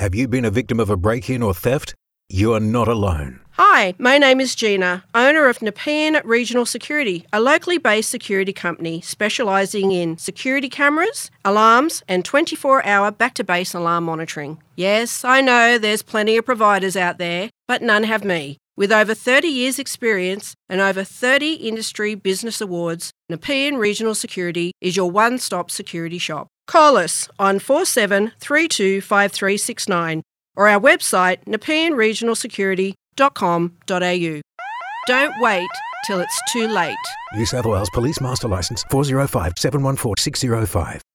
Have you been a victim of a break-in or theft? You are not alone. Hi, my name is Gina, owner of Nepean Regional Security, a locally based security company specialising in security cameras, alarms and 24-hour back-to-base alarm monitoring. Yes, I know there's plenty of providers out there, but none have me. With over 30 years experience and over 30 industry business awards, Nepean Regional Security is your one-stop security shop. Call us on 47325369 or our website nepeanregionalsecurity.com.au. Don't wait till it's too late. New South Wales Police Master Licence 405 714 605.